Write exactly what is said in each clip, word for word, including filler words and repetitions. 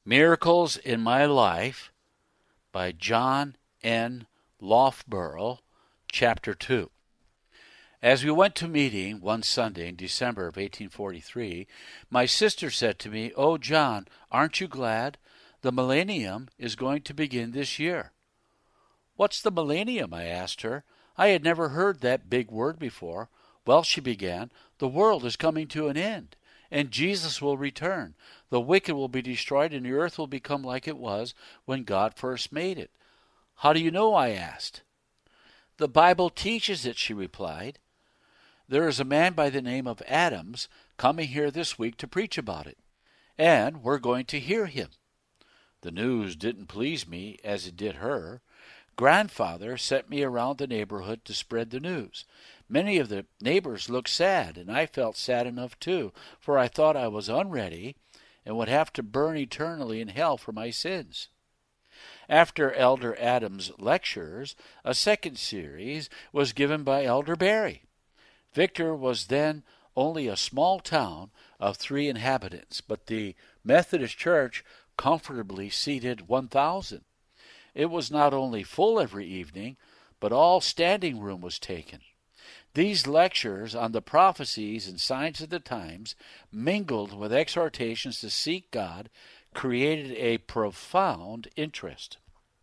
Miracles in My Life by John N. Loughborough, Chapter two. As we went to meeting one Sunday in December of eighteen forty-three, my sister said to me, "Oh, John, aren't you glad? The millennium is going to begin this year." "What's the millennium?" I asked her. I had never heard that big word before. "Well," she began, "the world is coming to an end, and Jesus will return. The wicked will be destroyed, and the earth will become like it was when God first made it." "How do you know?" I asked. "The Bible teaches it," she replied. "There is a man by the name of Adams coming here this week to preach about it, and we're going to hear him." The news didn't please me as it did her. Grandfather sent me around the neighborhood to spread the news. Many of the neighbors looked sad, and I felt sad enough too, for I thought I was unready and would have to burn eternally in hell for my sins. After Elder Adams' lectures, a second series was given by Elder Barry. Victor was then only a small town of three inhabitants, but the Methodist Church comfortably seated one thousand. It was not only full every evening, but all standing room was taken. These lectures on the prophecies and signs of the times, mingled with exhortations to seek God, created a profound interest.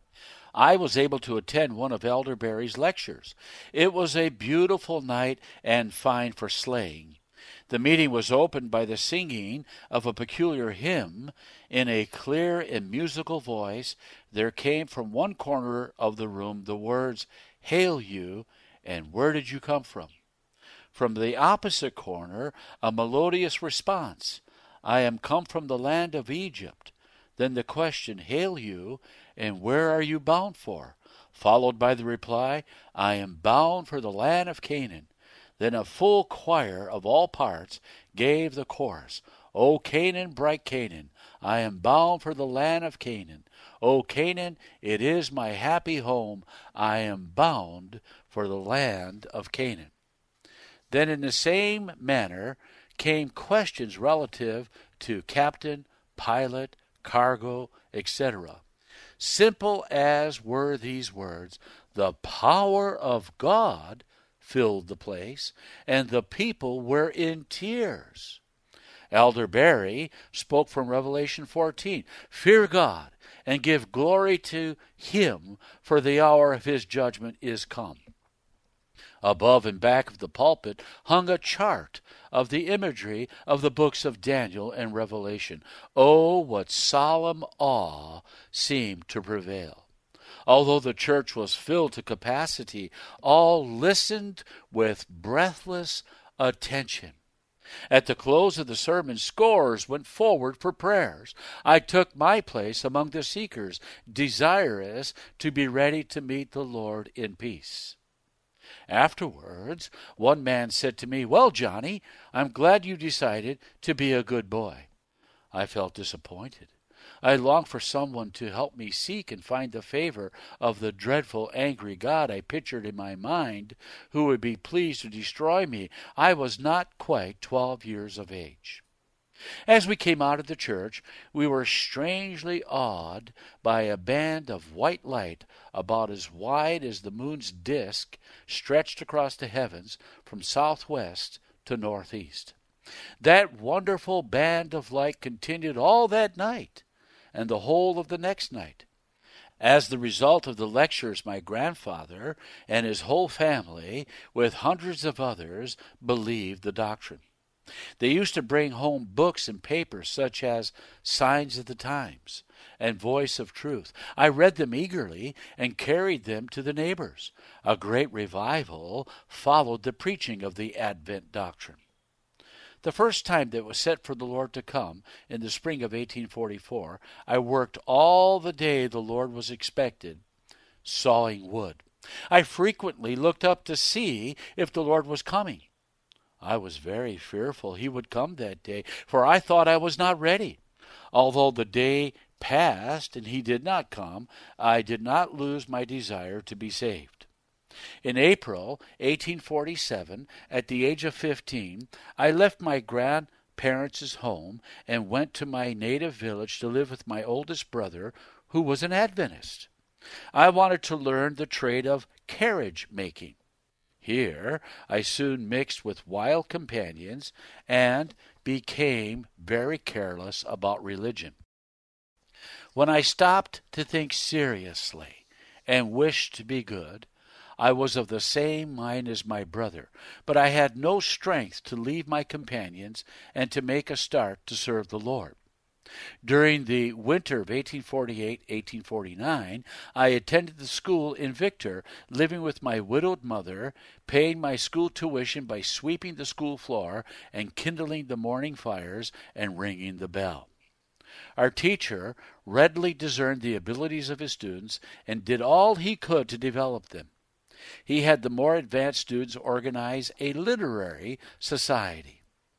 I was able to attend one of Elder Barry's lectures. It was a beautiful night and fine for sleighing. The meeting was opened by the singing of a peculiar hymn. In a clear and musical voice, there came from one corner of the room the words, "Hail you, and where did you come from?" From the opposite corner, a melodious response, "I am come from the land of Egypt." Then the question, "Hail you, and where are you bound for?" Followed by the reply, "I am bound for the land of Canaan." Then a full choir of all parts gave the chorus, "O Canaan, bright Canaan, I am bound for the land of Canaan. O Canaan, it is my happy home, I am bound for the land of Canaan." Then in the same manner came questions relative to captain, pilot, cargo, et cetera. Simple as were these words, the power of God filled the place, and the people were in tears. Elder Barry spoke from Revelation fourteen, "Fear God, and give glory to Him, for the hour of His judgment is come." Above and back of the pulpit hung a chart of the imagery of the books of Daniel and Revelation. Oh, what solemn awe seemed to prevail! Although the church was filled to capacity, all listened with breathless attention. At the close of the sermon, scores went forward for prayers. I took my place among the seekers, desirous to be ready to meet the Lord in peace. Afterwards, one man said to me, "Well, Johnny, I'm glad you decided to be a good boy." I felt disappointed. I longed for someone to help me seek and find the favor of the dreadful, angry God I pictured in my mind, who would be pleased to destroy me. I was not quite twelve years of age. As we came out of the church, we were strangely awed by a band of white light about as wide as the moon's disk stretched across the heavens from southwest to northeast. That wonderful band of light continued all that night and the whole of the next night. As the result of the lectures, my grandfather and his whole family, with hundreds of others, believed the doctrine. They used to bring home books and papers such as Signs of the Times and Voice of Truth. I read them eagerly and carried them to the neighbors. A great revival followed the preaching of the Advent doctrine. The first time that it was set for the Lord to come, in the spring of eighteen forty-four, I worked all the day the Lord was expected, sawing wood. I frequently looked up to see if the Lord was coming. I was very fearful He would come that day, for I thought I was not ready. Although the day passed and He did not come, I did not lose my desire to be saved. In April eighteen forty-seven, at the age of fifteen, I left my grandparents' parents' home and went to my native village to live with my oldest brother, who was an Adventist. I wanted to learn the trade of carriage making. Here I soon mixed with wild companions and became very careless about religion. When I stopped to think seriously and wished to be good, I was of the same mind as my brother, but I had no strength to leave my companions and to make a start to serve the Lord. During the winter of eighteen forty-eight eighteen forty-nine, I attended the school in Victor, living with my widowed mother, paying my school tuition by sweeping the school floor and kindling the morning fires and ringing the bell. Our teacher readily discerned the abilities of his students and did all he could to develop them. He had the more advanced students organize a literary society.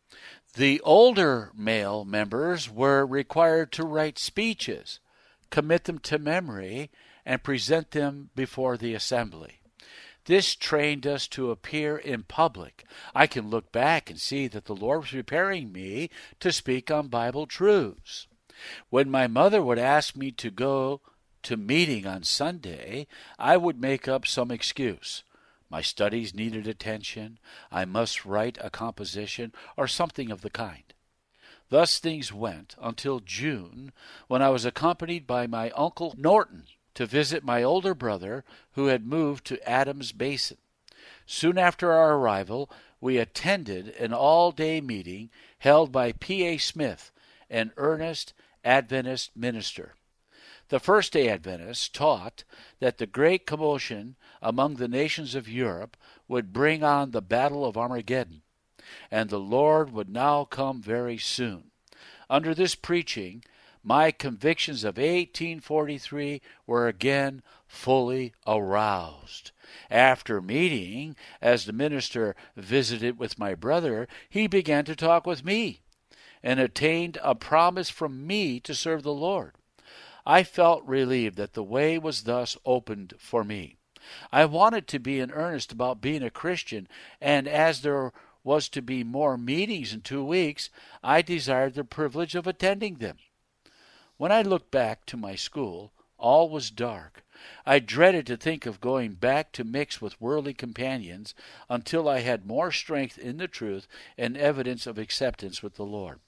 The older male members were required to write speeches, commit them to memory, and present them before the assembly. This trained us to appear in public. I can look back and see that the Lord was preparing me to speak on Bible truths. When my mother would ask me to go to meeting on Sunday, I would make up some excuse. My studies needed attention, I must write a composition, or something of the kind. Thus things went until June, when I was accompanied by my Uncle Norton to visit my older brother, who had moved to Adams Basin. Soon after our arrival, we attended an all-day meeting held by P A Smith, an earnest Adventist minister. The First-day Adventists taught that the great commotion among the nations of Europe would bring on the battle of Armageddon, and the Lord would now come very soon. Under this preaching, my convictions of eighteen forty-three were again fully aroused. After meeting, as the minister visited with my brother, he began to talk with me, and obtained a promise from me to serve the Lord. I felt relieved that the way was thus opened for me. I wanted to be in earnest about being a Christian, and as there was to be more meetings in two weeks, I desired the privilege of attending them. When I looked back to my school, all was dark. I dreaded to think of going back to mix with worldly companions until I had more strength in the truth and evidence of acceptance with the Lord.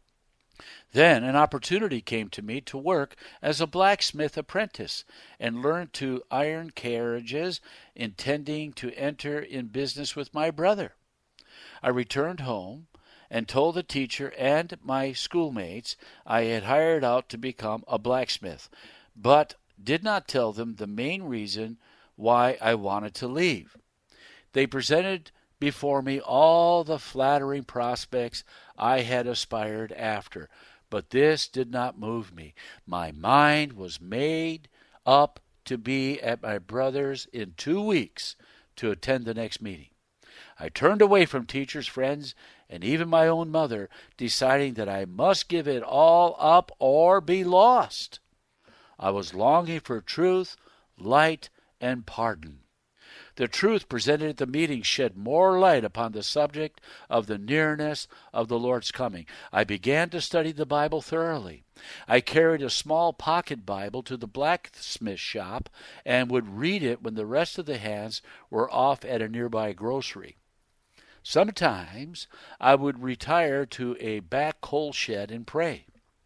Then an opportunity came to me to work as a blacksmith apprentice and learn to iron carriages, intending to enter in business with my brother. I returned home and told the teacher and my schoolmates I had hired out to become a blacksmith, but did not tell them the main reason why I wanted to leave. They presented before me all the flattering prospects I had aspired after, but this did not move me. My mind was made up to be at my brother's in two weeks to attend the next meeting. I turned away from teachers, friends, and even my own mother, deciding that I must give it all up or be lost. I was longing for truth, light, and pardon. The truth presented at the meeting shed more light upon the subject of the nearness of the Lord's coming. I began to study the Bible thoroughly. I carried a small pocket Bible to the blacksmith shop and would read it when the rest of the hands were off at a nearby grocery. Sometimes I would retire to a back coal shed and pray.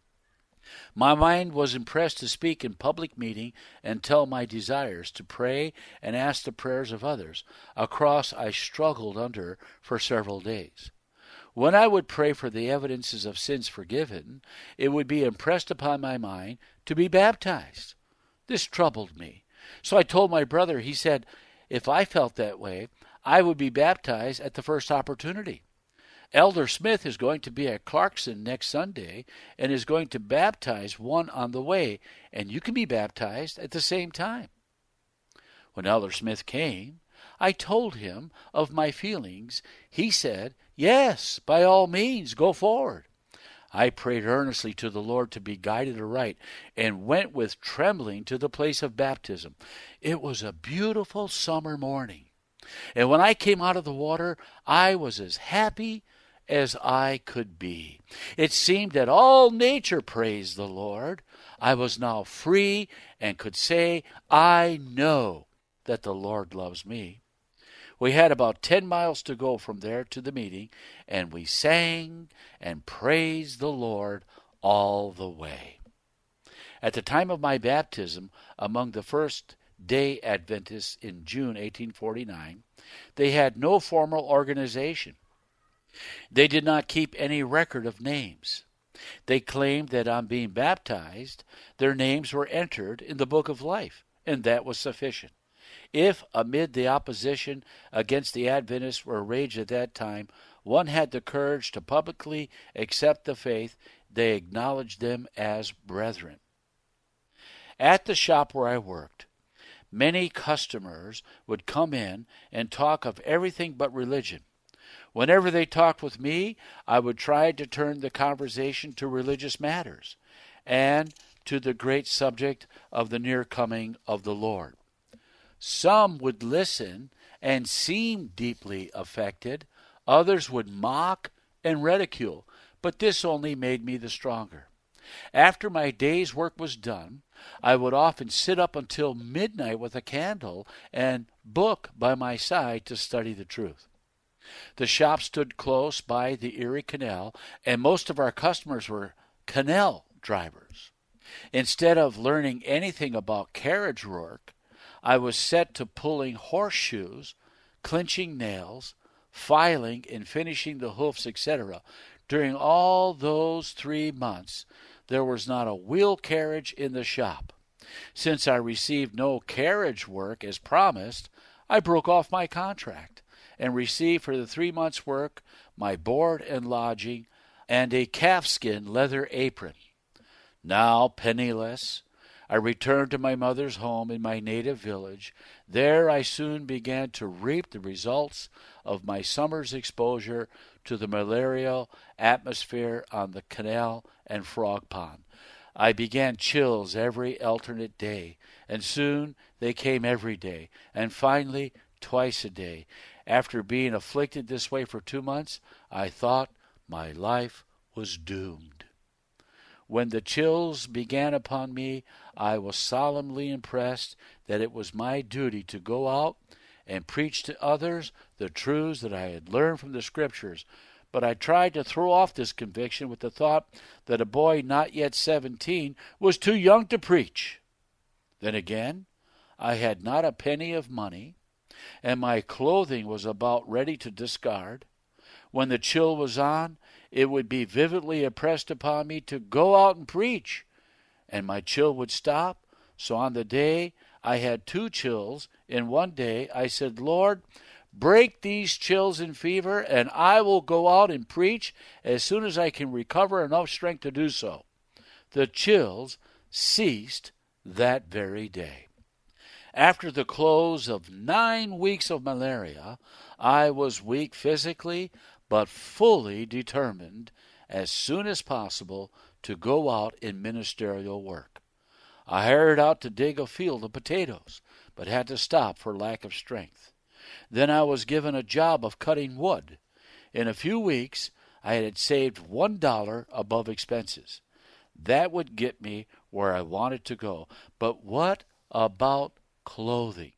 My mind was impressed to speak in public meeting and tell my desires, to pray and ask the prayers of others, a cross I struggled under for several days. When I would pray for the evidences of sins forgiven, it would be impressed upon my mind to be baptized. This troubled me. So I told my brother. He said, if I felt that way, I would be baptized at the first opportunity. Elder Smith is going to be at Clarkson next Sunday and is going to baptize one on the way, and you can be baptized at the same time. When Elder Smith came, I told him of my feelings. He said, yes, by all means, go forward. I prayed earnestly to the Lord to be guided aright and went with trembling to the place of baptism. It was a beautiful summer morning, and when I came out of the water, I was as happy as I could be. It seemed that all nature praised the Lord. I was now free and could say, I know that the Lord loves me. We had about ten miles to go from there to the meeting, and we sang and praised the Lord all the way. At the time of my baptism, among the First-day Adventists in June eighteen forty-nine, they had no formal organization. They did not keep any record of names. They claimed that on being baptized, their names were entered in the book of life, and that was sufficient. If, amid the opposition against the Adventists were raged at that time, one had the courage to publicly accept the faith, they acknowledged them as brethren. At the shop where I worked, many customers would come in and talk of everything but religion. Whenever they talked with me, I would try to turn the conversation to religious matters and to the great subject of the near coming of the Lord. Some would listen and seem deeply affected. Others would mock and ridicule, but this only made me the stronger. After my day's work was done, I would often sit up until midnight with a candle and book by my side to study the truth. The shop stood close by the Erie Canal, and most of our customers were canal drivers. Instead of learning anything about carriage work, I was set to pulling horseshoes, clinching nails, filing and finishing the hoofs, et cetera. During all those three months, there was not a wheel carriage in the shop. Since I received no carriage work as promised, I broke off my contract and received for the three months' work my board and lodging and a calfskin leather apron. Now penniless, I returned to my mother's home in my native village. There I soon began to reap the results of my summer's exposure to the malarial atmosphere on the canal and frog pond. I began chills every alternate day, and soon they came every day, and finally twice a day. After being afflicted this way for two months, I thought my life was doomed. When the chills began upon me, I was solemnly impressed that it was my duty to go out and preach to others the truths that I had learned from the Scriptures. But I tried to throw off this conviction with the thought that a boy not yet seventeen was too young to preach. Then again, I had not a penny of money, and my clothing was about ready to discard. When the chill was on, it would be vividly impressed upon me to go out and preach, and my chill would stop. So on the day I had two chills in one day, I said, Lord, break these chills and fever, and I will go out and preach as soon as I can recover enough strength to do so. The chills ceased that very day. After the close of nine weeks of malaria, I was weak physically, but fully determined as soon as possible to go out in ministerial work. I hired out to dig a field of potatoes, but had to stop for lack of strength. Then I was given a job of cutting wood. In a few weeks, I had saved one dollar above expenses. That would get me where I wanted to go. But what about clothing?